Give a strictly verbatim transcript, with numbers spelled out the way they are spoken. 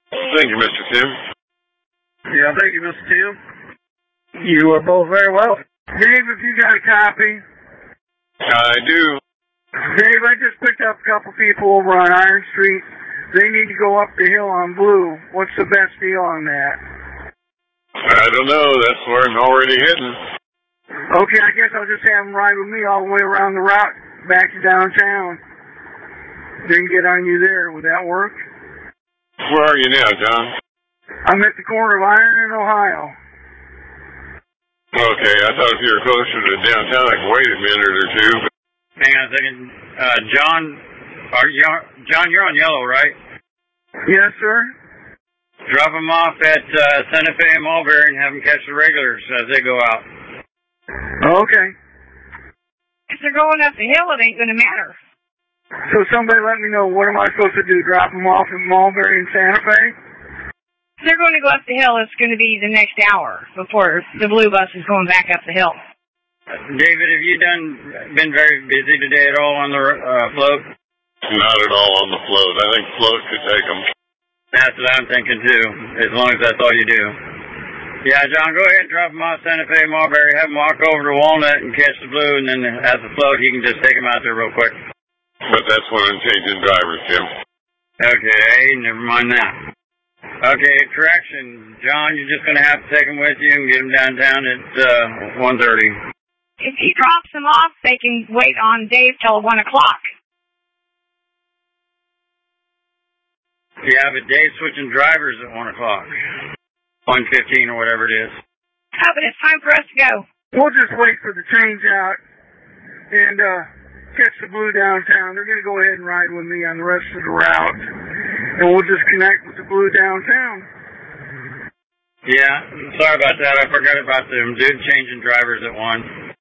Thank you, Mister Tim. Yeah, thank you, Mister Tim. You are both very welcome. Dave, if you got a copy. I do. Dave, I just picked up a couple people over on Iron Street. They need to go up the hill on Blue. What's the best deal on that? I don't know. That's where I'm already heading. Okay, I guess I'll just have them ride with me all the way around the route back to downtown. Then get on you there. Would that work? Where are you now, John? I'm at the corner of Iron and Ohio. Okay, I thought if you were closer to downtown, I could wait a minute or two. But... Hang on a second. Uh, John, are you, John, you're on yellow, right? Yes, sir. Drop them off at uh, Santa Fe and Mulberry and have them catch the regulars as they go out. Okay. If they're going up the hill, it ain't going to matter. So somebody let me know, what am I supposed to do? Drop them off at Mulberry and Santa Fe? If they're going to go up the hill, it's going to be the next hour before the blue bus is going back up the hill. David, have you done been very busy today at all on the uh, float? Not at all on the float. I think float could take them. That's what I'm thinking too, as long as that's all you do. Yeah, John, go ahead and drop them off Santa Fe, Mulberry, have them walk over to Walnut and catch the blue, and then as the float, he can just take them out there real quick. But that's when I'm changing drivers, Jim. Okay, never mind that. Okay, correction. John, you're just going to have to take them with you and get them downtown at uh, one thirty. If he drops them off, they can wait on Dave till one o'clock. Yeah, but Dave's switching drivers at one o'clock. one fifteen or whatever it is. Oh, but it's time for us to go. We'll just wait for the change out and uh, catch the blue downtown. They're going to go ahead and ride with me on the rest of the route. And we'll just connect with the blue downtown. Yeah, sorry about that. I forgot about them. Dude changing drivers at one.